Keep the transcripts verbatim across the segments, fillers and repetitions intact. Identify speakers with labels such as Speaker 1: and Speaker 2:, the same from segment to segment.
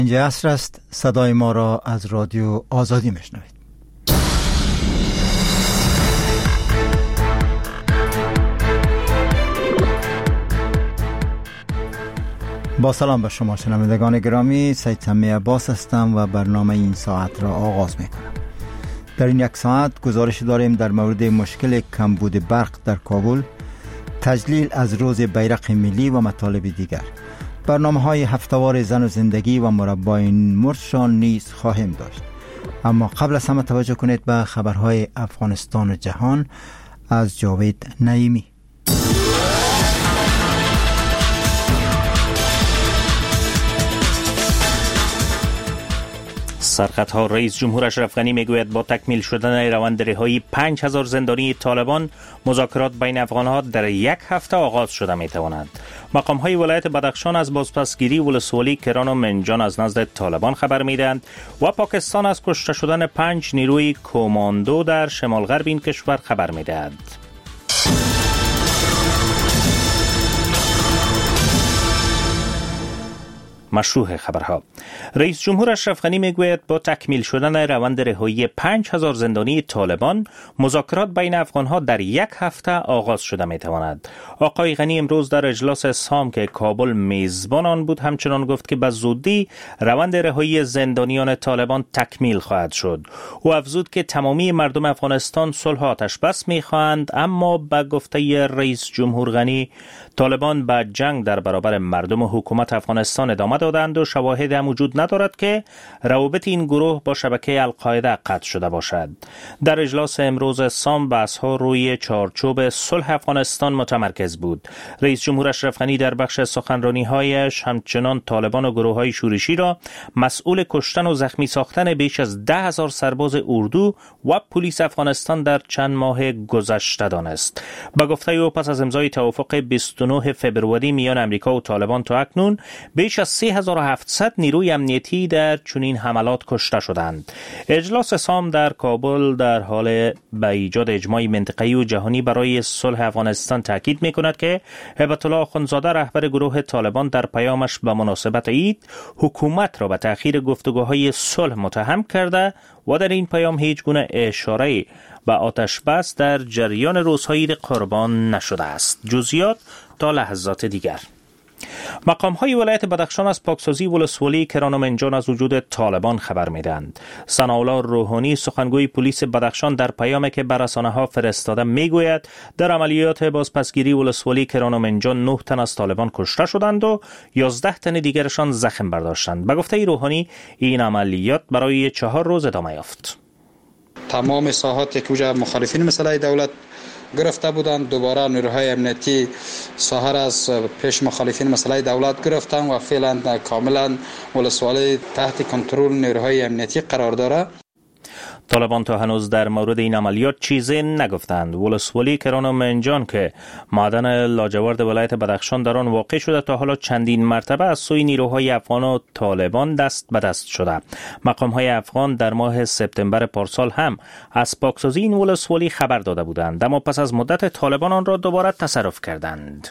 Speaker 1: اینجا عصر است. صدای ما را از رادیو آزادی میشنوید. با سلام به شما شنوندگان گرامی، سید سمی عباس هستم و برنامه این ساعت را آغاز میکنم. در این یک ساعت گزارش داریم در مورد مشکل کمبود برق در کابل، تجلیل از روز بیرق ملی و مطالب دیگر. برنامه های هفتهوار زن و زندگی و مربای مرشان نیز خواهیم داشت. اما قبل از همه توجه کنید به خبرهای افغانستان و جهان از جاوید نعیمی.
Speaker 2: سرخطها رئیس جمهور اشرف غنی میگوید با تکمیل شدن روند رهایی پنج هزار زندانی طالبان مذاکرات بین افغانها در یک هفته آغاز شده میتواند. مقام های ولایت بدخشان از بازپسگیری ولسوالی کران و منجان از نزد طالبان خبر میدهند و پاکستان از کشته شدن پنج نیروی کماندو در شمال غرب این کشور خبر میدهد. مشروع خبرها. رئیس جمهور اشرف غنی میگوید با تکمیل شدن روند رهایی پنج هزار زندانی طالبان مذاکرات بین افغانها در یک هفته آغاز شده میتواند. آقای غنی امروز در اجلاس سام که کابل میزبان آن بود همچنان گفت که به زودی روند رهایی زندانیان طالبان تکمیل خواهد شد. او افزود که تمامی مردم افغانستان صلح و آتش‌بس میخواهند، اما به گفته رئیس جمهور غنی طالبان به جنگ در برابر مردم و حکومت افغانستان ادامه دادند و شواهد هم وجود ندارد که روابط این گروه با شبکه القاعده قطع شده باشد. در اجلاس امروز سام بحث‌ها روی چارچوب صلح افغانستان متمرکز بود. رئیس جمهور اشرف غنی در بخش سخنرانی‌هایش همچنان طالبان و گروه‌های شورشی را مسئول کشتن و زخمی ساختن بیش از ده هزار سرباز اردو و پلیس افغانستان در چند ماه گذشته دانست. با گفته او پس از امضای توافق بیست و نه فوریه میان امریکا و طالبان تا اکنون بیش از سه هزار و هفتصد نیروی امنیتی در چنین حملات کشته شدند. اجلاس سام در کابل در حال به ایجاد اجماع منطقه‌ای و جهانی برای صلح افغانستان تاکید می‌کند که هیبت الله آخوندزاده رهبر گروه طالبان در پیامش به مناسبت عید حکومت را به تأخیر گفتگوهای صلح متهم کرده و در این پیام هیچ گونه اشاره‌ای به آتش بس در جریان روزهای قربان نشده است. جزئیات تا لحظات دیگر. مقام های ولایت بدخشان از پاکسازی ولسوالی کران و منجان از وجود طالبان خبر میدهند. ثناءالله روحانی سخنگوی پلیس بدخشان در پیامی که بر رسانه‌ها فرستاده میگوید در عملیات بازپسگیری ولسوالی کران و منجان نه تن از طالبان کشته شدند و یازده تن دیگرشان زخم برداشتند. به گفته روحانی این عملیات برای چهار روز ادامه یافت.
Speaker 3: تمام ساحاتی که وجه مخالفین مسئله دولت گرفته بودند دوباره نیروهای امنیتی ساحه از پیش مخالفین مسئله دولت گرفتند و فعلا کاملا ولسوالی تحت کنترل نیروهای امنیتی قرار دارد.
Speaker 2: طالبان تا هنوز در مورد این عملیات چیزی نگفتند. ولسوالی کران و منجان که معدن لاجورد ولایت بدخشان در آن واقع شده تا حالا چندین مرتبه از سوی نیروهای افغان و طالبان دست به دست شده. مقام‌های افغان در ماه سپتامبر پارسال هم از پاکسازی این ولسوالی خبر داده بودند، اما پس از مدت طالبان آن را دوباره تصرف کردند.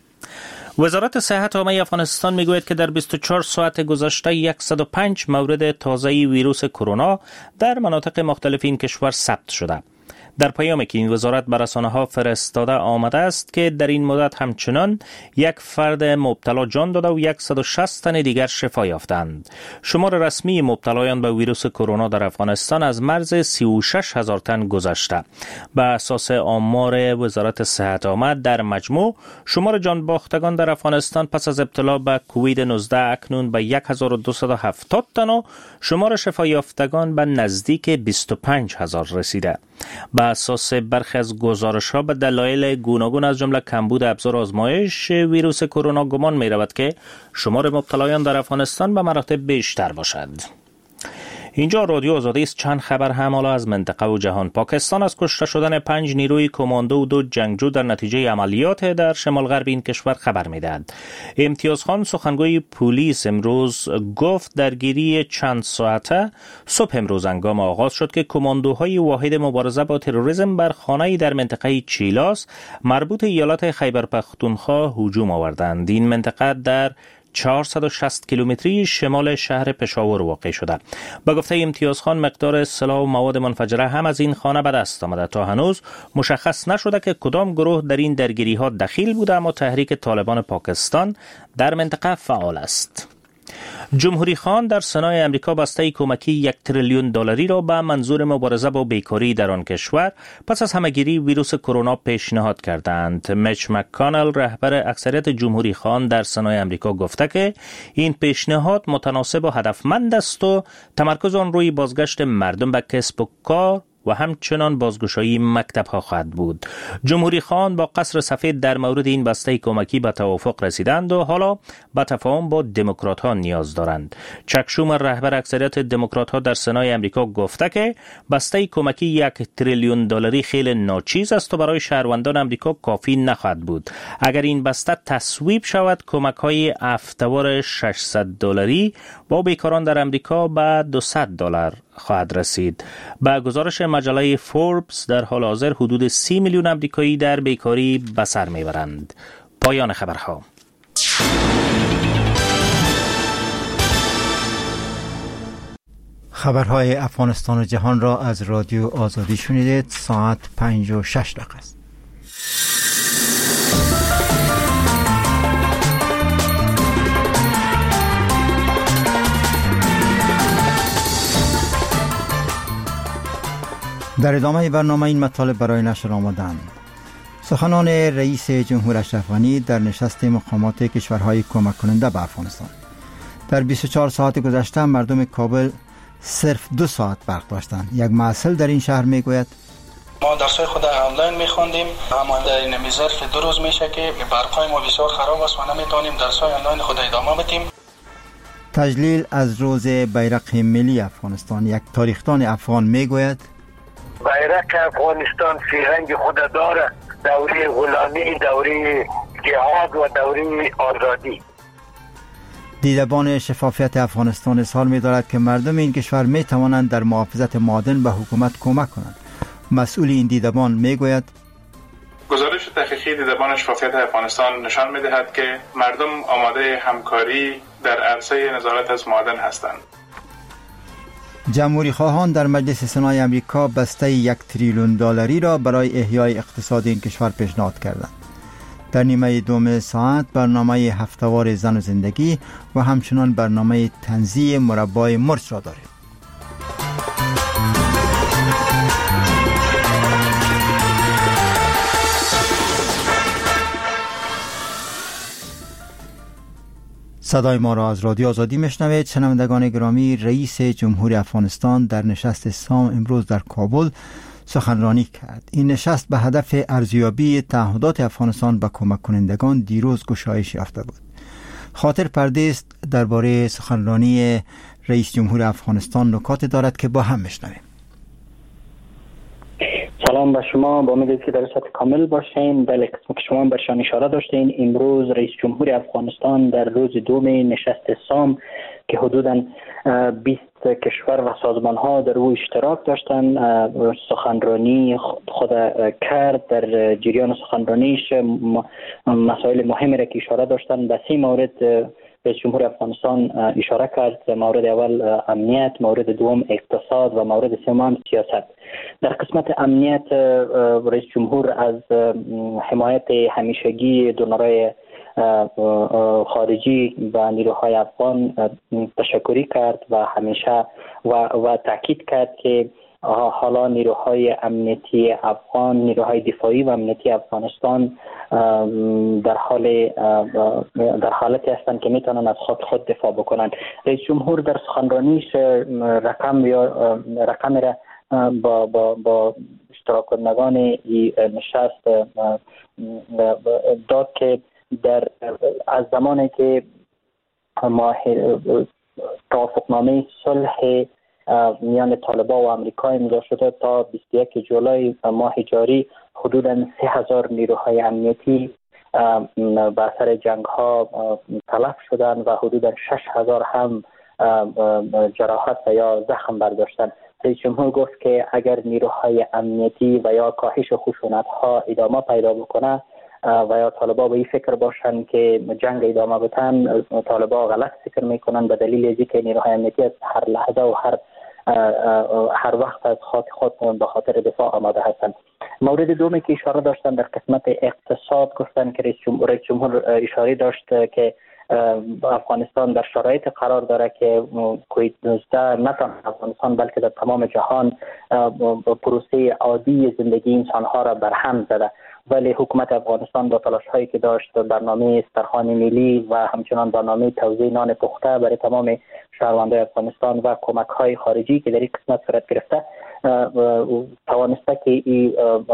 Speaker 2: وزارت صحت عامه افغانستان میگوید که در بیست و چهار ساعت گذشته صد و پنج مورد تازه ویروس کرونا در مناطق مختلف این کشور ثبت شده. در پیامی که این وزارت به رسانه‌ها فرستاده آمده است که در این مدت همچنان یک فرد مبتلا جان داده و صد و شصت تن دیگر شفا یافتند. شمار رسمی مبتلایان به ویروس کرونا در افغانستان از مرز سی و شش هزار تن گذشته. به اساس آمار وزارت صحت عامه در مجموع شمار جان باختگان در افغانستان پس از ابتلا به کووید نوزده اکنون به هزار و دویست و هفتاد تن و شمار شفا یافتگان به نزدیک بیست و پنج هزار رسیده. به اساس برخی از گزارش‌ها به دلایل گوناگون از جمله کمبود ابزار آزمایش ویروس کرونا گمان می‌رود که شمار مبتلایان در افغانستان به مراتب بیشتر باشد. اینجا رادیو آزادی است. چند خبر هم حالا از منطقه و جهان. پاکستان از کشته شدن پنج نیروی کماندو و دو جنگجو در نتیجه عملیات در شمال غرب این کشور خبر می‌دهد. امتیاز خان سخنگوی پلیس امروز گفت درگیری چند ساعته صبح امروز هنگام آغاز شد که کماندوهای واحد مبارزه با تروریسم بر خانه‌ای در منطقه چیلاس مربوط ایالت خیبر پختونخوا هجوم آوردند. این منطقه در چهارصد و شصت کیلومتری شمال شهر پشاور واقع شده. با گفته امتیاز خان مقدار سلاح و مواد منفجره هم از این خانه به دست آمده. تا هنوز مشخص نشده که کدام گروه در این درگیری ها دخیل بوده، اما تحریک طالبان پاکستان در منطقه فعال است. جمهوری خان در سنای امریکا بسته کمکی یک تریلیون دلاری را به منظور مبارزه با بیکاری در آن کشور پس از همهگیری ویروس کرونا پیشنهاد کردند. میچ مک‌کانل رهبر اکثریت جمهوری خان در سنای امریکا گفته که این پیشنهاد متناسب و هدفمند است و تمرکز آن روی بازگشت مردم به کسب و کار و همچنان بازگشایی مکتب ها خواهد بود. جمهوری خان با قصر سفید در مورد این بسته کمکی به توافق رسیدند و حالا به تفاهم با دموکرات ها نیاز دارند. چک شومر رهبر اکثریت دموکرات ها در سنای امریکا گفته که بسته کمکی یک تریلیون دلاری خیلی ناچیز است و برای شهروندان امریکا کافی نخواهد بود. اگر این بسته تصویب شود، کمک های افتوار ششصد دلاری با بیکاران در امریکا به دویست دلار خواهد رسید. با گزارش مجله فوربس در حال حاضر حدود سی میلیون امریکایی در بیکاری به سر میبرند. پایان خبرها.
Speaker 1: خبرهای افغانستان و جهان را از رادیو آزادی شنیدید. ساعت پنج و شش دقیقه است. در ادامه برنامه این مطالب برای نشر آمدند. سخنان رئیس جمهور اشرف غنی در نشست مقامات کشورهای کمک کننده به افغانستان. در بیست و چهار ساعت گذشته مردم کابل صرف دو ساعت برق داشتند. یک مسئول در این شهر میگوید
Speaker 4: ما درسای خود آنلاین میخوندیم، اما در این ظرف دو روز میشه که برقای ما بسیار خراب است و نمیتونیم درسای آنلاین خود ادامه بدیم.
Speaker 1: تجلیل از روز بیرق ملی افغانستان. یک تاریخدان افغان میگوید
Speaker 5: بیرق افغانستان فرهنگ خود داره، دوره غلامی، دوره جهاد و دوره آزادی.
Speaker 1: دیدبان شفافیت افغانستان اظهار می‌دارد که مردم این کشور می‌توانند در محافظت معادن به حکومت کمک کنند. مسئول این دیدبان میگوید
Speaker 6: گزارش تحقیقی دیدبان شفافیت افغانستان نشان می‌دهد که مردم آماده همکاری در عرصه نظارت از معادن هستند.
Speaker 1: جمهوری خواهان در مجلس سنای امریکا بسته یک تریلیون دلاری را برای احیای اقتصاد این کشور پیشنهاد کردند. در نیمه دوم ساعت برنامه هفته‌وار زن و زندگی و همچنان برنامه تنزیه مربای مرچ را داریم. صدای ما را از رادیو آزادی میشنوید. شنوندگان گرامی، رئیس جمهور افغانستان در نشست سام امروز در کابل سخنرانی کرد. این نشست به هدف ارزیابی تعهدات افغانستان به کمک کنندگان دیروز گشایش یافته بود. خاطر پردیس درباره سخنرانی رئیس جمهور افغانستان نکات دارد که با هم میشنویم.
Speaker 7: سلام به شما، با امید که در سطح کامل باشین. در قسمی که شما برشان اشاره داشتین، امروز رئیس جمهور افغانستان در روز دوم نشست سام که حدوداً بیست کشور و سازمان ها در او اشتراک داشتن سخنرانی خود کرد. در جریان سخنرانیش مسائل مهمی را که اشاره داشتن به سه مورد رئیس جمهور افغانستان اشاره کرد. مورد اول امنیت، مورد دوم اقتصاد و مورد سوم سیاست. در قسمت امنیت رئیس جمهور از حمایت همیشگی دونرای خارجی و نیروهای افغان تشکری کرد و همیشه و, و تاکید کرد که حالا نیروهای امنیتی افغان، نیروهای دفاعی و امنیتی افغانستان در حال در حالتی هستند که میتونن از خود خود دفاع بکنند. رئیس جمهور در سخنرانیش رقم یا رقم را با با با اشتراک کنندگان نشست داد که در از زمانی که ماه توافقنامه صلح میان طالبان و آمریکا امضا شده تا بیست و یک جولای ماه جاری حدوداً سه هزار نیروهای امنیتی به اثر جنگ ها تلف شدند و حدوداً شش هزار هم جراحت و یا زخم برداشتند. رئیس جمهور گفت که اگر نیروهای امنیتی و یا کاهش خشونت ها ادامه پیدا بکنه، و یا طالبا به این فکر باشن که جنگ ادامه بدن، طالبا غلط فکر میکنن به دلیل اینکه نیروهای امنیتی هر لحظه و هر هر وقت از خاک خود به خاطر دفاع آماده هستند. مورد دومی که اشاره داشتن در قسمت اقتصاد گفتن که رئیس جمهور, رئیس جمهور اشاره داشت که افغانستان در شرایط قرار داره که کووید نوزده نه تنها افغانستان بلکه در تمام جهان پروسه عادی زندگی انسانها را برهم زده، ولی حکومت افغانستان با تلاش هایی که داشت برنامه استرخان ملی و همچنان برنامه توزیع نان پخته برای تمام شهروندان افغانستان و کمک های خارجی که در این قسمت صورت گرفته توانسته که این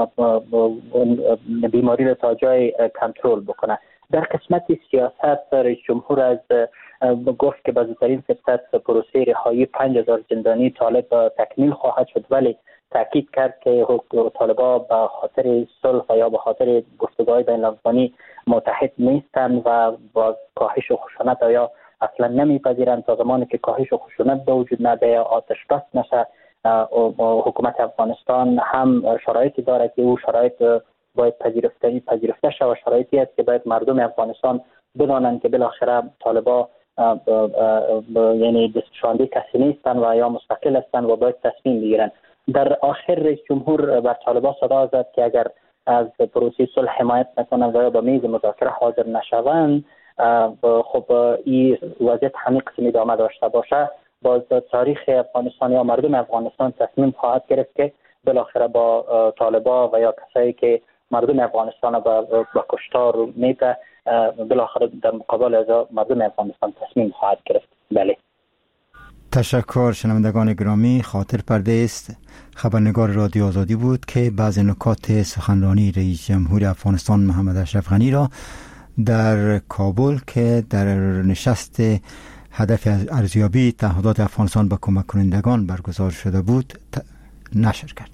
Speaker 7: بیماری را تا جای کنترل بکنه. در قسمت سیاست رئیس جمهور از گفت که به زودترین فرصت پروسه رهایی پنج هزار زندانی طالب تکمیل خواهد شد، ولی تاکید کرد که طالبا به خاطر صلح یا به خاطر گفتگوهای بین المللی متحد نیستند و با کاهش و خشونت یا اصلا نمیپذیرند. تا زمانی که کاهش و خشونت به وجود نیاد یا آتش بس نشه، حکومت افغانستان هم شرایطی داره که او شرایط باید پذیرفته پذیرفته شود و شرایطی است که باید مردم افغانستان بدانند که بالاخره طالبا یعنی دستشانده کسی نیستند و یا مستقل هستند و باید تصمیم بگیرند. در آخر رئیس جمهور بر طالبا صدا زد که اگر از پروسه صلح حمایت نکنند و یا به میز مذاکره حاضر نشوند، خب این وضعیت همین قسم ادامه داشته باشه، باز تاریخ افغانستان یا مردم افغانستان تصمیم خواهد گرفت که بالاخره با طالبا و یا کسایی که مردم افغانستان با کشتار میده بالاخره در مقابل از مردم افغانستان تصمیم خواهد گرفت. بله.
Speaker 1: تشکر. شنوندگان گرامی، خاطر پرده است خبرنگار رادیو آزادی بود که بعضی نکات سخنرانی رئیس جمهور افغانستان محمد اشرف غنی را در کابل که در نشست هدف ارزیابی تعهدات افغانستان به کمک کنندگان برگزار شده بود نشر کرد.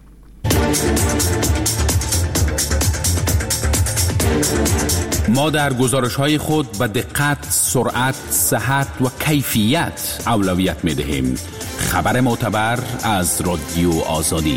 Speaker 8: ما در گزارش‌های خود به دقت، سرعت، صحت و کیفیت اولویت می‌دهیم. خبر معتبر از رادیو آزادی.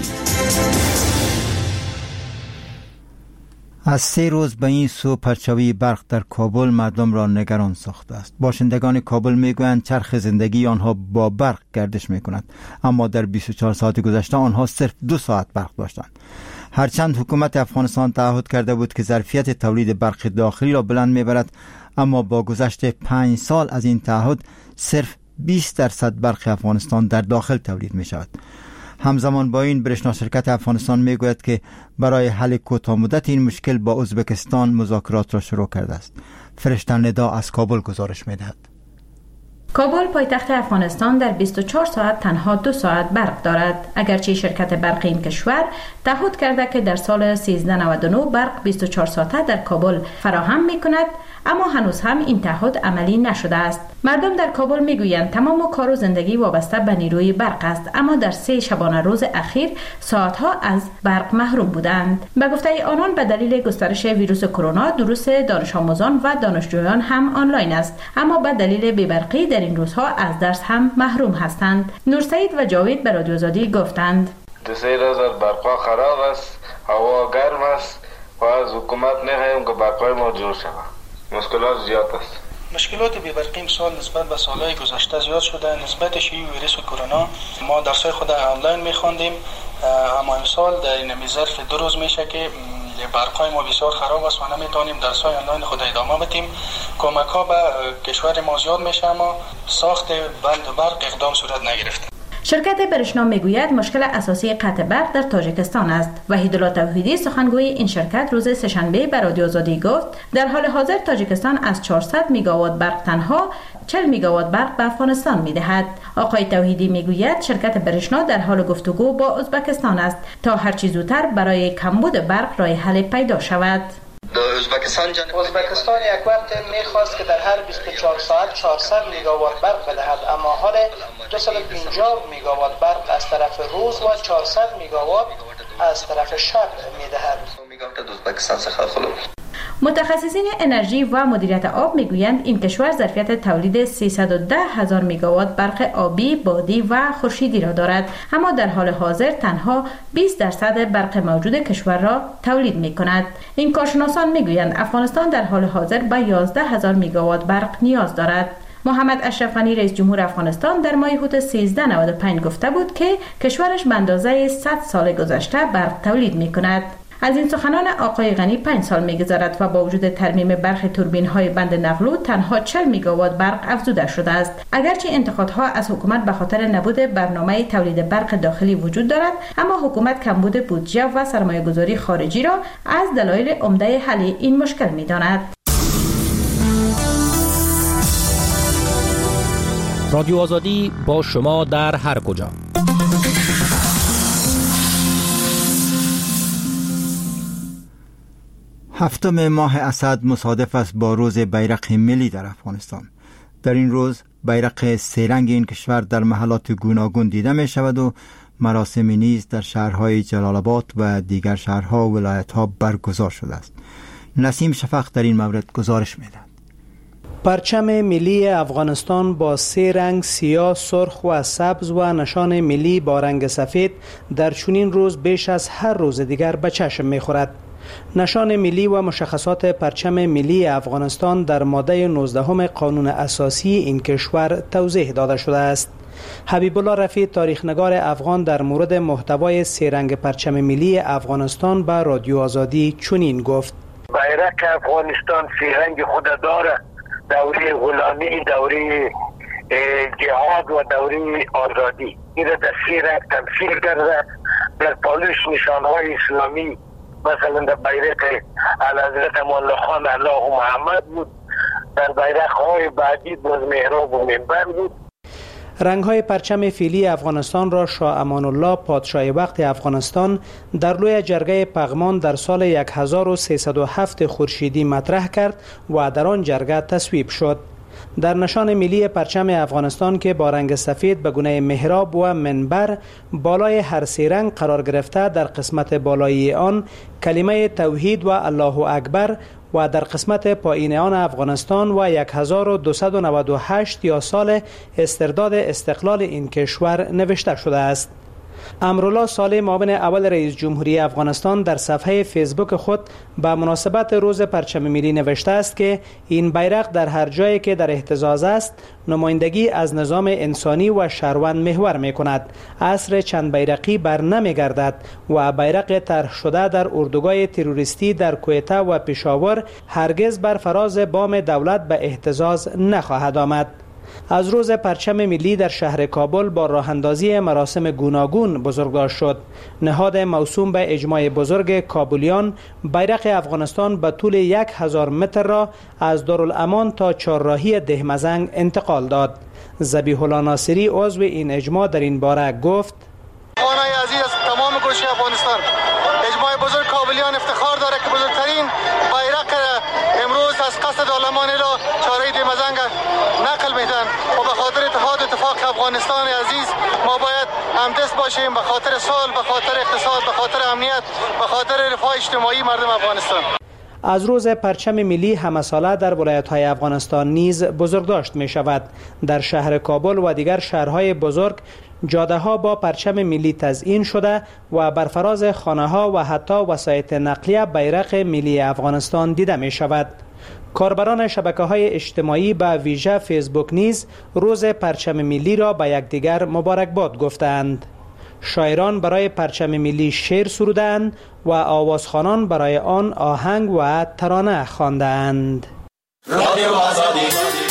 Speaker 1: از سه روز به این سو پرچاوی برق در کابل مردم را نگران ساخته است. باشندگان کابل میگویند چرخ زندگی آنها با برق گردش میکند، اما در بیست و چهار ساعت گذشته آنها صرف دو ساعت برق داشتند. هرچند حکومت افغانستان تعهد کرده بود که ظرفیت تولید برق داخلی را بلند میبرد، اما با گذشت پنج سال از این تعهد صرف بیست درصد برق افغانستان در داخل تولید می شود. همزمان با این برشنا شرکت افغانستان می گوید که برای حل کوتاه مدت این مشکل با ازبکستان مذاکرات را شروع کرده است. فرشته ندا از کابل گزارش می دهد.
Speaker 9: کابل پایتخت افغانستان در بیست و چهار ساعت تنها دو ساعت برق دارد، اگرچه شرکت برق این کشور تعهد کرده که در سال سیزده نود و نه برق بیست و چهار ساعته در کابل فراهم می کند، اما هنوز هم این تعهد عملی نشده است. مردم در کابل میگویند تمام کار و زندگی وابسته به نیروی برق است، اما در سه شبانه روز اخیر ساعتها از برق محروم بودند. به گفته آنان به دلیل گسترش ویروس کرونا دروس دانش آموزان و دانشجویان هم آنلاین است، اما به دلیل بی‌برقی در این روزها از درس هم محروم هستند. نورسعید و جاوید به رادیو آزادی گفتند
Speaker 10: دو سه روز برق خراب است، هوا گرم است و از حکومت نخواهیم که برقای ما جور شود. مشکلات زیاد است.
Speaker 4: مشکلات بی‌برقی امسال نسبت به سالهای گذشته زیاد شده. نسبتش این ویروس کرونا ما درسای خود آنلاین می‌خواندیم، اما امسال در این ظرف دو روز میشه که برقای ما بسیار خراب است و نمیتونیم درسای آنلاین خود ادامه بدیم. کمک‌ها به کشور ما زیاد میشه اما ساخت بند برق اقدام صورت نگرفته.
Speaker 9: شرکت برشنا میگوید مشکل اساسی قطع برق در تاجیکستان است. وحیدالله توحیدی سخنگوی این شرکت روز سه‌شنبه به رادیو آزادی گفت در حال حاضر تاجیکستان از چهارصد میگاوات برق تنها چهل میگاوات برق به افغانستان میدهد. آقای توحیدی میگوید شرکت برشنا در حال گفتگو با ازبکستان است تا هر چه زودتر برای کمبود برق راه حل پیدا شود.
Speaker 11: ازبکستان ازبکستان یک وقت میخواست که در هر بیست و چهار ساعت چهارصد میگاوات برق بدهد، اما حال دویست و پنجاه میگاوات برق از طرف روز و چهارصد میگاوات از طرف شب میدهد.
Speaker 9: متخصصین انرژی و مدیریت آب میگویند این کشور ظرفیت تولید سیصد و ده هزار مگاوات برق آبی، بادی و خورشیدی را دارد، اما در حال حاضر تنها بیست درصد برق موجود کشور را تولید می کند. این کارشناسان میگویند افغانستان در حال حاضر به یازده هزار مگاوات برق نیاز دارد. محمد اشرف غنی رئیس جمهور افغانستان در ماه اوت سیزده نود و پنج گفته بود که کشورش به اندازه صد سال گذشته برق تولید می کند. از این سخنان آقای غنی پنج سال می‌گذرد و با وجود ترمیم برخی توربین‌های بند نقلو تنها چهل مگاوات برق افزوده شده است. اگرچه انتقادها از حکومت به خاطر نبود برنامه تولید برق داخلی وجود دارد، اما حکومت کمبود بودجه و سرمایه‌گذاری خارجی را از دلایل عمده حل این مشکل می‌داند.
Speaker 12: رادیو آزادی با شما در هر کجا.
Speaker 1: هفتم ماه اسد مصادف است با روز بیرق ملی در افغانستان. در این روز بیرق سه رنگ این کشور در محلات گوناگون دیده می شود و مراسمی نیز در شهرهای جلال آباد و دیگر شهرها و ولایتها برگزار شده است. نسیم شفق در این مورد گزارش می دهد.
Speaker 13: پرچم ملی افغانستان با سه رنگ سیاه، سرخ و سبز و نشان ملی با رنگ سفید در چنین روز بیش از هر روز دیگر به چشم می خورد. نشان ملی و مشخصات پرچم ملی افغانستان در ماده نوزدهم قانون اساسی این کشور توضیح داده شده است. حبیب الله رفیع تاریخنگار افغان در مورد محتوای سه رنگ پرچم ملی افغانستان به رادیو آزادی چنین گفت:
Speaker 5: بیرق افغانستان سه رنگ خود داره، دوره غلامی، دوره جهاد و دوره آزادی. این را در سه رنگ تمثیل کرده. در پالوش نشانهای اسلامی مثلا در بیرق اعلیحضرت امان الله خان الله محمد بود، در بیرق های بعدی باز محراب و منبر بود.
Speaker 13: رنگ های پرچم فیلی افغانستان را شاه امان الله پادشاه وقت افغانستان در لوی جرگه پغمان در سال هزار و سیصد و هفت خورشیدی مطرح کرد و در آن جرگه تصویب شد. در نشان ملی پرچم افغانستان که با رنگ سفید به گونه محراب و منبر بالای هر سه رنگ قرار گرفته، در قسمت بالایی آن کلمه توحید و الله اکبر و در قسمت پایین آن افغانستان و هزار و دویست و نود و هشت یا سال استرداد استقلال این کشور نوشته شده است. امرالله صالح معاون اول رئیس جمهوری افغانستان در صفحه فیسبوک خود به مناسبت روز پرچم ملی نوشته است که این بیرق در هر جایی که در اهتزاز است نمایندگی از نظام انسانی و شهروند محور می کند. عصر چند بیرقی بر نمی گردد و بیرق طرح شده در اردوگاه تروریستی در کویته و پشاور هرگز بر فراز بام دولت به اهتزاز نخواهد آمد. از روز پرچم ملی در شهر کابل با راه اندازی مراسم گوناگون بزرگداشت شد. نهاد موسوم به اجماع بزرگ کابلیان بیرق افغانستان به طول یک هزار متر را از دارالامان تا چهارراهی دهمزنگ انتقال داد. ذبیح الله ناصری عضو این اجماع در این باره گفت:
Speaker 14: خوانای عزیز از تمام گوشه افغانستان، اجماع بزرگ کابلیان افتخار دارد که بزرگترین بیرق امروز از قصد دارالامان الی چهارراهی دهمزنگ نقل میدن و به خاطر اتحاد اتفاق افغانستان عزیز ما باید همدست باشیم، به خاطر صلح، به خاطر اقتصاد، به خاطر امنیت، به خاطر رفاه اجتماعی مردم افغانستان.
Speaker 13: از روز پرچم ملی همه ساله در ولایت‌های افغانستان نیز بزرگداشت می شود. در شهر کابل و دیگر شهرهای بزرگ جاده‌ها با پرچم ملی تزیین شده و بر فراز خانه‌ها و حتی وسایط نقلیه بیرق ملی افغانستان دیده می شود. کاربران شبکه‌های اجتماعی به ویژه فیسبوک نیز روز پرچم ملی را به یکدیگر مبارکباد گفتند. شاعران برای پرچم ملی شعر سرودند و آوازخوانان برای آن آهنگ و ترانه خواندند. رادیو آزادی.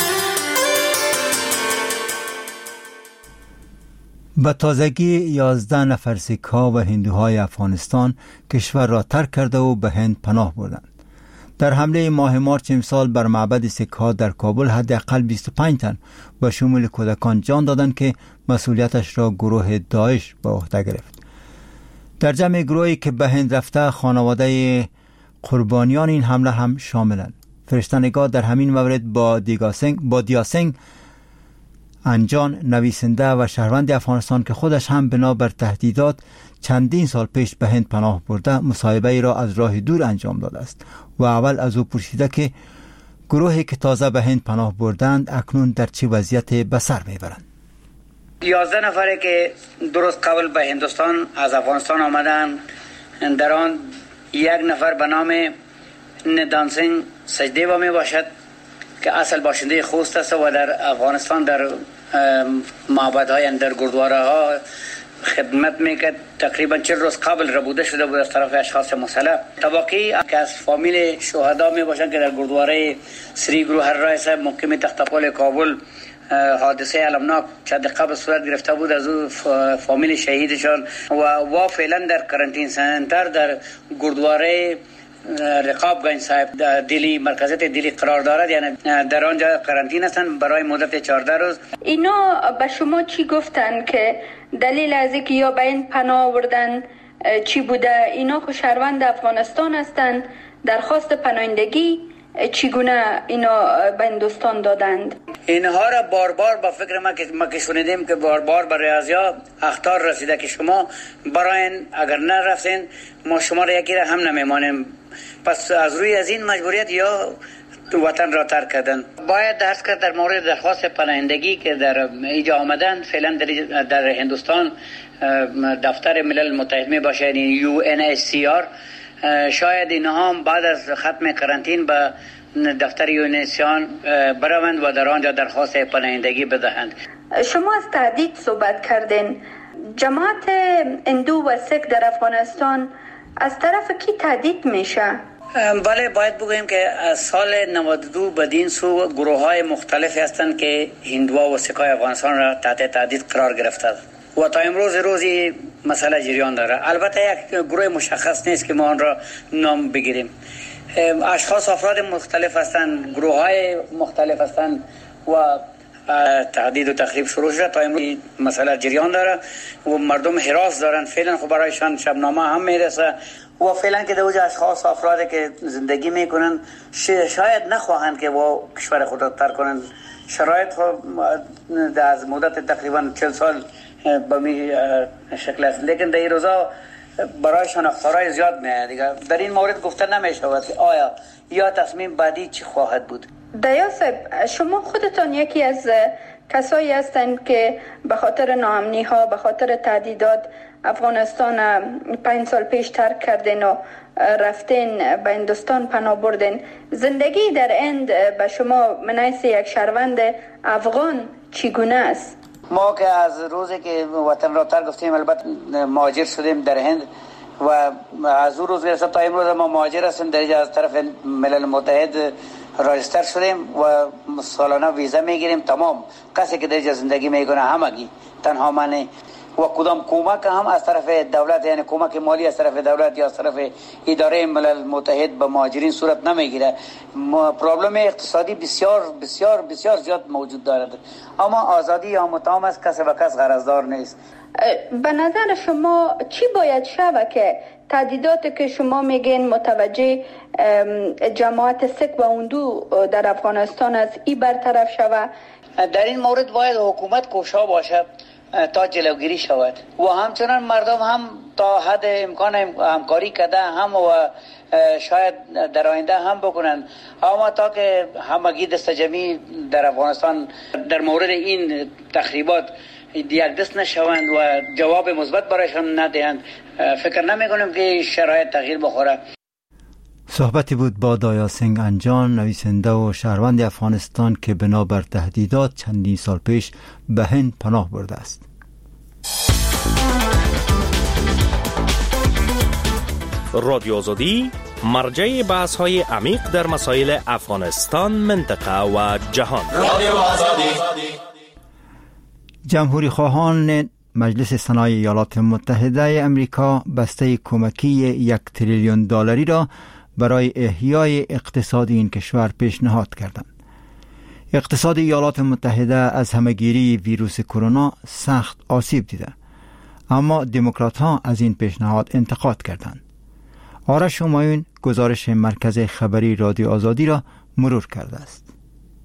Speaker 1: به تازگی یازده نفر سیک‌ها و هندوهای افغانستان کشور را ترک کرده و به هند پناه بردند. در حمله ماه مارچ امسال بر معبد سیک‌ها در کابل حداقل بیست و پنج تن به شمول کودکان جان دادند که مسئولیتش را گروه داعش به عهده گرفت. در جمع گروهی که به هند رفته خانواده قربانیان این حمله هم شاملند. فرشته نگاه در همین مورد با دیگا سنگ با دیا سنگ انجان نویسنده و شهروند افغانستان که خودش هم بنابر تهدیدات چندین سال پیش به هند پناه برده مصاحبه ای را از راه دور انجام داده است و اول از او پرسیده که گروهی که تازه به هند پناه بردند اکنون در چه وضعیت به سر میبرند.
Speaker 15: یازده نفره که درست قبل به هندوستان از افغانستان آمدند، در آن یک نفر به نام ندان سنگ سجدیوا می باشد که اصل باشنده خوست است و در افغانستان در معبدهای در گردواره ها خدمت میکرد. تقریبا چهل روز قبل ربوده شده بود از طرف اشخاص مسلح. طبقی که از فامیل شهدا می باشند که در گردواره سری گروهر رای صاحب محکم تختپال کابل حادثه علمناک چند قبل صورت گرفته بود، از او فامیل شهیدشان و وا فعلا در کرانتین سنتر در گردواره رقاب گنج صاحب دلی مرکزیت دلی قرار دارد، یعنی در آنجا کرانتین هستند برای مدت چهارده روز.
Speaker 16: اینا به شما چی گفتن که دلیل از اینکه یا به این پناه آوردن چی بوده؟ اینا که شهروند افغانستان هستند، درخواست پناهندگی چگونه اینا به هندوستان دادند؟
Speaker 15: اینها را بار بار با فکر ما که ما که شنیدیم که بار بار برای ریاضیا اخطار رسیده که شما برای اگر نرفتین ما شما را یکی را هم نمیمانیم. پس از روی از این مجبوریت یا وطن را ترک کردن. باید درس کرد در مورد درخواست پناهندگی که در اینجا آمدن. فعلا در, در هندوستان دفتر ملل متحد می باشه، یعنی یو ان اچ سی آر. شاید اینها هم بعد از ختم کرانتین به دفتر یو ان اچ سی آر بروند و در آنجا درخواست پناهندگی بدهند.
Speaker 16: شما از تهدید صحبت کردین. جماعت هندو و سیک در افغانستان از طرف کی تهدید میشه؟
Speaker 15: بله، باید بگوییم که از سال نود و دو بدین سو گروه های مختلف هستند که هندوها و سیکای افغانستان را تحت تهدید قرار گرفته و تا امروز روزی مسئله جریان داره. البته یک گروه مشخص نیست که ما آن را نام بگیریم. اشخاص افراد مختلف هستند، گروه های مختلف هستند و تهدید و تخریب شروع شده. تا امروز مسئله جریان داره و مردم هراس دارن. فعلا خب برایشان شبنامه هم میرسه و فعلا که دوجه اشخاص افرادی که زندگی میکنن شاید نخواهند که با کشور خود را ترک کنند. شرایط خب از مدت تقریبا چهل سال به می شکل است، لیکن در این روزا برایشان اخطارهای زیاد میاد دیگه. در این مورد گفته نمیشود که آیا یا تصمیم بعدی چی خواهد بود.
Speaker 16: دیا صاحب، شما خودتان یکی از کسایی هستند که به خاطر ناامنی ها، به خاطر تهدیدات افغانستان پنج سال پیش ترک کردین و رفتین به هندوستان پناه بردین. زندگی در هند به شما منیس یک شهروند افغان چگونه است؟
Speaker 15: ما که از روزی که وطن را ترک گفتیم البته مهاجر شدیم در هند و از اون روز گرفته تا امروز ما مهاجر هستیم. در از طرف ملل متحد راجستر شدیم و سالانه ویزا میگیریم. تمام کسی که در زندگی میکنه همگی تنها منه و کدام کمک هم از طرف دولت، یعنی کمک مالی از طرف دولت یا از طرف اداره ملل متحد به مهاجرین صورت نمیگیره. پرابلم اقتصادی بسیار بسیار بسیار زیاد موجود دارد، اما آزادی یا متام است، کس و کس غرضدار نیست.
Speaker 16: به نظر شما چی باید شود که تهدیدات که شما میگین متوجه جماعت سیک و هندو در افغانستان از این برطرف شود؟
Speaker 15: در این مورد باید حکومت کوشا باشد تا جلوگیری شود و همچنان مردم هم تا حد امکان همکاری کرده هم و شاید در آینده هم بکنند، اما تا که همگی دست جمعی در افغانستان در مورد این تخریبات یک دست نشوند و جواب مثبت برایشان ندهند، فکر نمی کنم که شرایط تغییر بخوره.
Speaker 1: صحبتی بود با دایا سنگ انجان، نویسنده و شهروند افغانستان که بنابر تهدیدات چندین سال پیش به هند پناه برده است.
Speaker 12: رادیو آزادی مرجع بحث های عمیق در مسائل افغانستان، منطقه و جهان. رادیو آزادی.
Speaker 1: جمهوری خواهان مجلس سنای ایالات متحده امریکا بسته کمکی یک تریلیون دلاری را برای احیای اقتصاد این کشور پیشنهاد کردند. اقتصاد ایالات متحده از همهگیری ویروس کرونا سخت آسیب دیده، اما دموکرات ها از این پیشنهاد انتقاد کردند. آرش همایون گزارش مرکز خبری رادیو آزادی را مرور کرده است.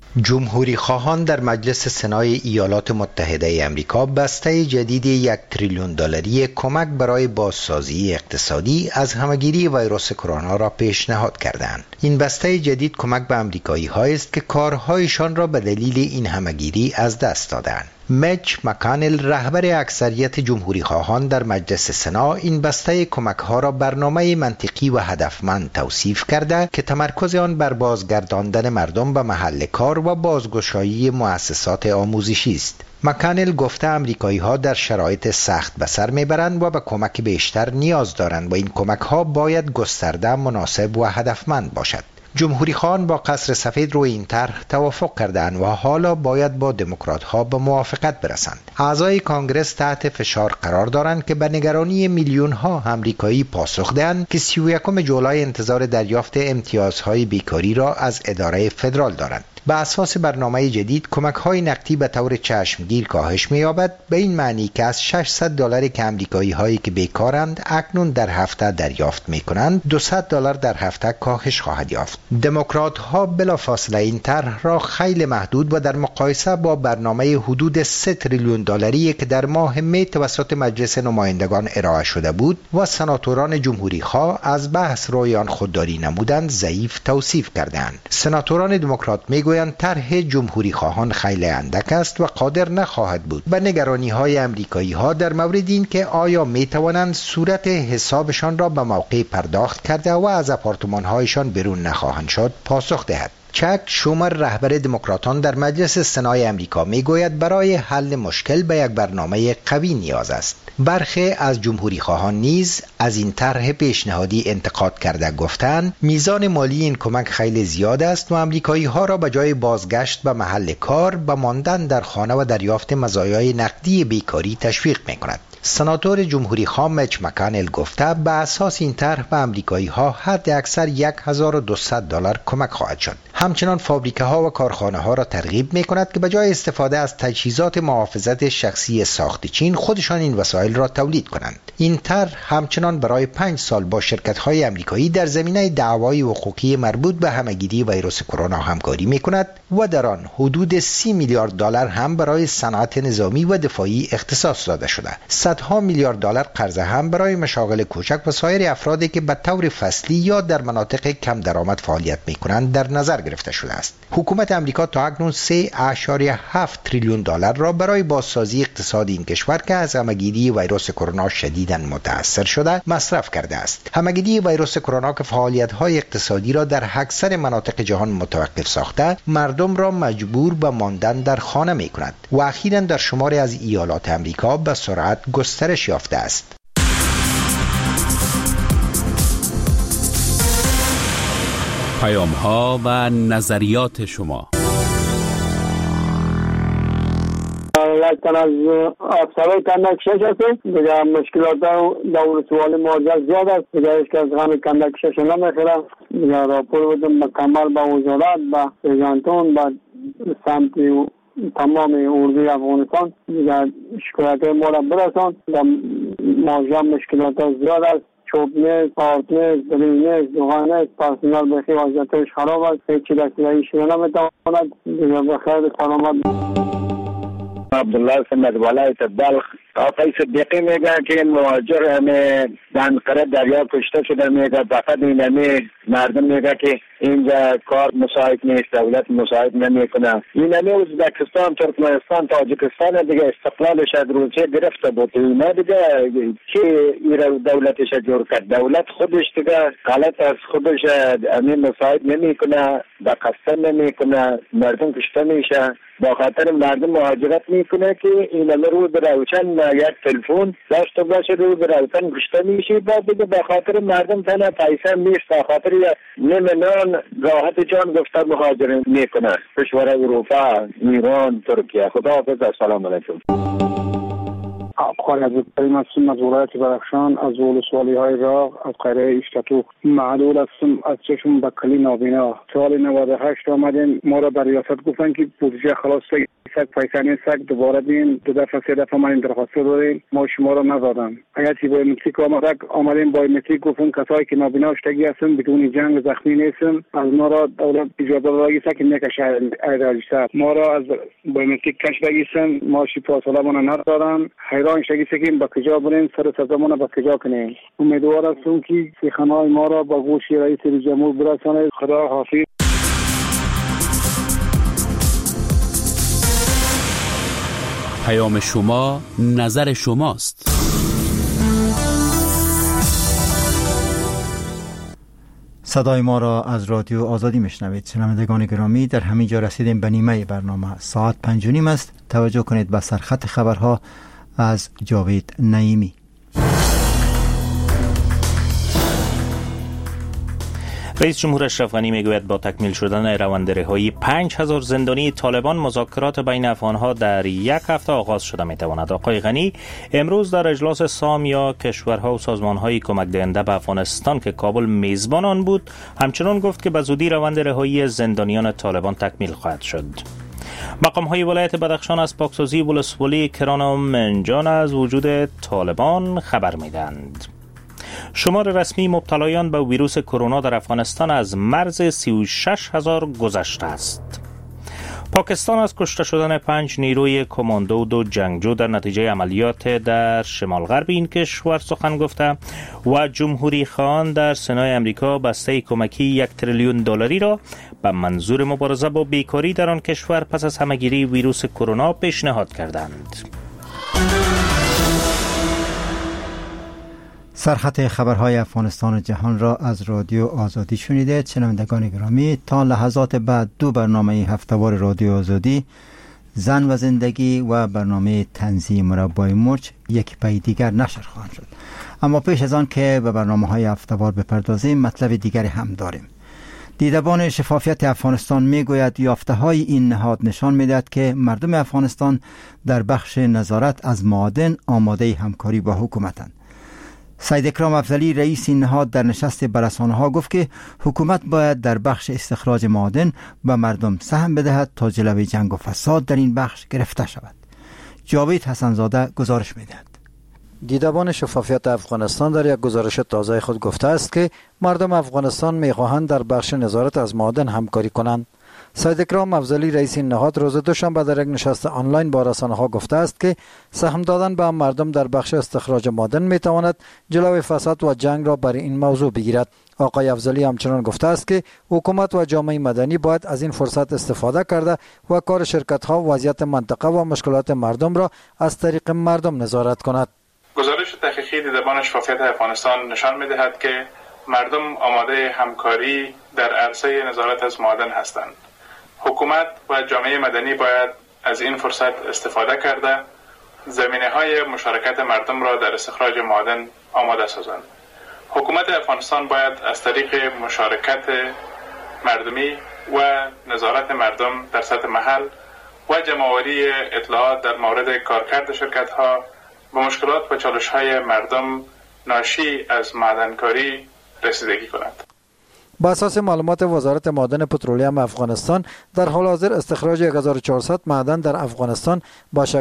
Speaker 17: جمهوری خواهان در مجلس سنای ایالات متحده امریکا بسته جدید یک تریلیون دلاری کمک برای بازسازی اقتصادی از همهگیری ویروس کرونا را پیشنهاد کردند. این بسته جدید کمک به امریکایی هایی است که کارهایشان را به دلیل این همهگیری از دست دادند. میچ مکانل رهبر اکثریت جمهوری خواهان در مجلس سنا این بسته کمک ها را برنامه منطقی و هدفمند توصیف کرده که تمرکز آن بر بازگرداندن مردم به محل کار و بازگشایی مؤسسات آموزشی است. مکانل گفته امریکایی ها در شرایط سخت به سر میبرند و به کمک بیشتر نیاز دارند و این کمک ها باید گسترده، مناسب و هدفمند باشد. جمهوری خواهان با قصر سفید روی این طرح توافق کردند و حالا باید با دموکرات ها به موافقت برسند. اعضای کانگرس تحت فشار قرار دارند که به نگرانی میلیون ها امریکایی پاسخ دهند که سی و یکم جولای انتظار دریافت امتیازهای بیکاری را از اداره فدرال دارند. به اساس برنامه جدید کمک های نقدی به طور چشمگیر کاهش می‌یابد، به این معنی که از ششصد دلار که امریکایی هایی که بیکارند اکنون در هفته دریافت می‌کنند دویست دلار در هفته کاهش خواهد یافت. دموکرات ها بلافاصله این طرح را خیلی محدود و در مقایسه با برنامه حدود سه تریلیون دلاری که در ماه می توسط مجلس نمایندگان ارائه شده بود و سناتوران جمهوری خواه از بحث روی آن خودداری نمودند ضعیف توصیف کردند. سناتوران دموکرات میگویند طرح جمهوری خواهان خیلی اندک است و قادر نخواهد بود به نگرانی های امریکایی ها در مورد این که آیا می توانند صورت حسابشان را به موقع پرداخت کرده و از آپارتمان هایشان بیرون نخواهند شد پاسخ دهد. چک شومر رهبر دموکراتان در مجلس سنای امریکا میگوید برای حل مشکل به یک برنامه قوی نیاز است. برخی از جمهوری خواهان نیز از این طرح پیشنهادی انتقاد کرده گفتند میزان مالی این کمک خیلی زیاد است و امریکایی ها را به جای بازگشت به محل کار به ماندن در خانه و دریافت مزایای نقدی بیکاری تشویق میکند. سناتور جمهوری خواه میچ مکانل گفته به اساس این طرح به امریکایی ها حد اکثر هزار و دویست دلار کمک خواهد شد. همچنان فابریکه ها و کارخانه ها را ترغیب می کند که به جای استفاده از تجهیزات محافظت شخصی ساخت چین خودشان این وسایل را تولید کنند. این طرح همچنان برای پنج سال با شرکت های امریکایی در زمینه دعوای حقوقی مربوط به همهگیری ویروس کرونا همکاری می کند و در آن حدود سی میلیارد دلار هم برای صنعت نظامی و دفاعی اختصاص داده شده. صدها میلیارد دلار قرض هم برای مشاغل کوچک و سایر افرادی که به طور فصلی یا در مناطق کم درآمد فعالیت می کنند در نظر گرفته شده است. حکومت امریکا تا اکنون سه و هفت تریلیون دلار را برای بازسازی اقتصاد این کشور که از همهگیری ویروس کرونا شدیداً متاثر شده مصرف کرده است. همهگیری ویروس کرونا که فعالیت‌های اقتصادی را در اکثر مناطق جهان متوقف ساخته، مردم را مجبور به ماندن در خانه می کند و اخیراً در شماری از ایالات امریکا به سرعت گسترش یافته است.
Speaker 8: پیام ها و نظریات شما.
Speaker 18: لکن از افسرهای کندکشش هستیم دیگه مشکلات دور سوال مواجه زیاد است دیگه ایش که از غم کندکشش نمیخیره دیگه راپور بدیم مکمل با وزارت با ایجانتون با سمت تمام اردوی افغانستان دیگه شکایت ما را برسان مواجه مشکلات زیاد است. چوب نیست، آرد نیست، دلیل نیست، دوغان نیست، پرسنال بخی وضعیتش خراب است، هیچی رسیدهی شده نمیتواند دیگه بخیر سلامت.
Speaker 19: عبدالله سمت ولایت بلخ آقای صدیقی میگه که این مهاجر همه دنقره دریا کشته شده میگه فقط این همه مردم میگه که اینجا کار مساعد نیست دولت مساعد نمیکنه. این همه ازبکستان، ترکمنستان، تاجیکستان دیگه استقلالش از روسیه گرفته بود اینا دیگه چی ایرا دولتش جور کرد دولت خودش دیگه غلط از خودش همین مساعد نمیکنه به قصد نمیکنه مردم کشته میشه با خاطر مردم مهاجرت میکنه که این همه رو به روشن یک تلفن داشته باشه رو به روشن کشته میشه بعد دیگه به خاطر مردم تنها پیسه نیست به خاطر نیم نان راحت جان گفته مهاجرت میکنه کشور اروپا ایران ترکیه. خدا حافظ. السلام علیکم.
Speaker 18: خواهی از بزرگترین هستم، از ولایت بدخشان، از ولسوالی های راغ، از قریه اشتاتو. معلول هستم از چشم به کلی نابینا. سال نود و هشت آمدیم، ما را در ریاست گفتن که بودجه خلاص سگ پیسانی سگ دوباره دیم، دو دفعه سه دفعه ما این درخواست دادیم، ما شما را نزدن. اگر چی بایومتریک آمده آمدیم بایومتریک گفتن کسایی که نابینا شدگی هستن بدون جنگ زخمی نیستن، از ما را دولت اجازه دادگی که نکشه ایراجیسر ما را از بایومتریک کش بگیستن، ما شی فاصله مون ندادن. حیران شدگی سکیم با کجا بریم سر سزمون با کجا کنیم. امیدوار هستم که سخنهای ما را با گوش رئیس جمهور برسانه. خدا حافظ.
Speaker 8: پیام شما نظر شماست.
Speaker 1: صدای ما را از رادیو آزادی میشنوید. شنوندگان گرامی، در همین جا رسیدیم به نیمه برنامه. ساعت پنج و نیم است. توجه کنید به سرخط خبرها از جاوید نعیمی.
Speaker 2: رئیس جمهور اشرف غنی میگوید با تکمیل شدن روند رهایی پنج هزار زندانی طالبان مذاکرات بین افغانها در یک هفته آغاز شده میتواند. آقای غنی امروز در اجلاس سام یا کشورها و سازمانهای کمک دهنده به افغانستان که کابل میزبان آن بود همچنان گفت که به زودی روند رهایی زندانیان طالبان تکمیل خواهد شد. مقام های ولایت بدخشان از پاکسازی ولسوالی کران و منجان از وجود طالبان خبر میدهند. شمار رسمی مبتلایان به ویروس کرونا در افغانستان از مرز سی و شش هزار گذشته است. پاکستان از کشته شدن پنج نیروی کماندو و دو جنگجو در نتیجه عملیات در شمال غرب این کشور سخن گفته و جمهوری خواهان در سنای امریکا بسته کمکی یک تریلیون دلاری را به منظور مبارزه با بیکاری در آن کشور پس از همهگیری ویروس کرونا پیشنهاد کردند.
Speaker 1: سرخط خبرهای افغانستان و جهان را از رادیو آزادی شنیدید. شنوندگان گرامی، تا لحظات بعد دو برنامه هفتهوار رادیو آزادی، زن و زندگی و برنامه تنظیم مربای مرچ یک پای دیگر نشر خواهند شد. اما پیش از آن که به برنامه های هفتهوار بپردازیم، مطلب دیگری هم داریم. دیدبان شفافیت افغانستان میگوید یافته های این نهاد نشان میدهد که مردم افغانستان در بخش نظارت از معادن آماده همکاری با حکومتند. سید اکرام افضلی رئیس این نهاد در نشست با رسانه‌ها گفت که حکومت باید در بخش استخراج معادن به مردم سهم بدهد تا جلوی جنگ و فساد در این بخش گرفته شود. جاوید حسنزاده گزارش می‌دهد.
Speaker 20: دیدبان شفافیت افغانستان در یک گزارش تازه خود گفته است که مردم افغانستان می‌خواهند در بخش نظارت از معادن همکاری کنند. سید اکرام افضلی رئیس این نهاد روز دوشنبه در یک نشست آنلاین با رسانه‌ها گفته است که سهم دادن به مردم در بخش استخراج معادن می‌تواند جلوی فساد و جنگ را بر این موضوع بگیرد. آقای افضلی همچنان گفته است که حکومت و جامعه مدنی باید از این فرصت استفاده کرده و کار شرکت‌ها وضعیت منطقه و مشکلات مردم را از طریق مردم نظارت کند.
Speaker 6: گزارش تحقیقی دیدبان شفافیت افغانستان نشان می‌دهد که مردم آماده همکاری در عرصه نظارت از معادن هستند. حکومت و جامعه مدنی باید از این فرصت استفاده کرده زمینه‌های مشارکت مردم را در استخراج معادن آماده سازند. حکومت افغانستان باید از طریق مشارکت مردمی و نظارت مردم در سطح محل و جمع‌آوری اطلاعات در مورد کارکرد شرکت‌ها به مشکلات و چالش‌های مردم ناشی از معدنکاری رسیدگی کند.
Speaker 20: با اساس معلومات وزارت معادن پترولیم افغانستان در حال حاضر استخراج هزار و چهارصد معدن در افغانستان با شکل